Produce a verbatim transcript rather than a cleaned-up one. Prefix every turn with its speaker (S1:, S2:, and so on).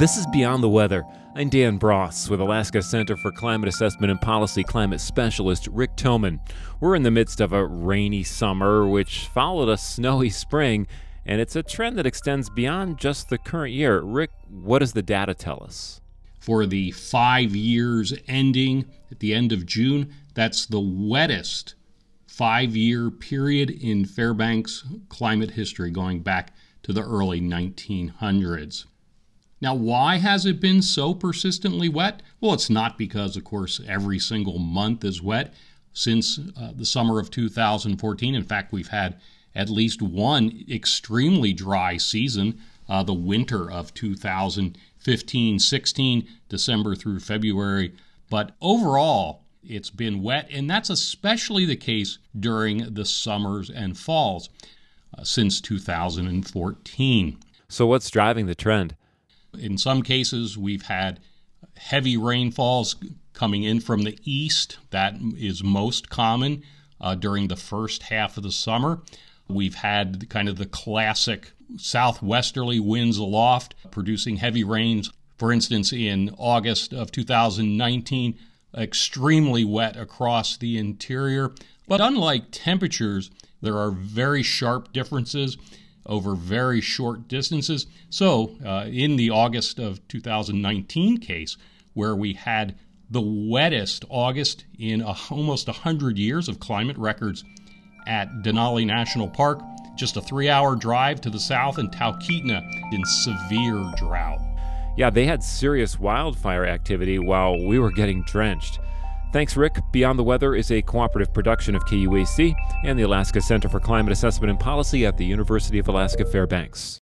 S1: This is Beyond the Weather. I'm Dan Bross with Alaska Center for Climate Assessment and Policy climate specialist Rick Tillman. We're in the midst of a rainy summer, which followed a snowy spring, and it's a trend that extends beyond just the current year. Rick, what does the data tell us?
S2: For the five years ending at the end of June, that's the wettest five-year period in Fairbanks climate history, going back to the early nineteen hundreds. Now, why has it been so persistently wet? Well, it's not because, of course, every single month is wet. Since uh, the summer of two thousand fourteen, in fact, we've had at least one extremely dry season, uh, the winter of two thousand fifteen sixteen, December through February. But overall, it's been wet, and that's especially the case during the summers and falls uh, since two thousand fourteen.
S1: So what's driving the trend?
S2: In some cases, we've had heavy rainfalls coming in from the east. That is most common uh, during the first half of the summer. We've had kind of the classic southwesterly winds aloft, producing heavy rains. For instance, in August of two thousand nineteen, extremely wet across the interior. But unlike temperatures, there are very sharp differences over very short distances. So uh, in the August of two thousand nineteen case, where we had the wettest August in a, almost one hundred years of climate records at Denali National Park, just a three-hour drive to the south, and Talkeetna in severe drought.
S1: Yeah, they had serious wildfire activity while we were getting drenched. Thanks, Rick. Beyond the Weather is a cooperative production of K U A C and the Alaska Center for Climate Assessment and Policy at the University of Alaska Fairbanks.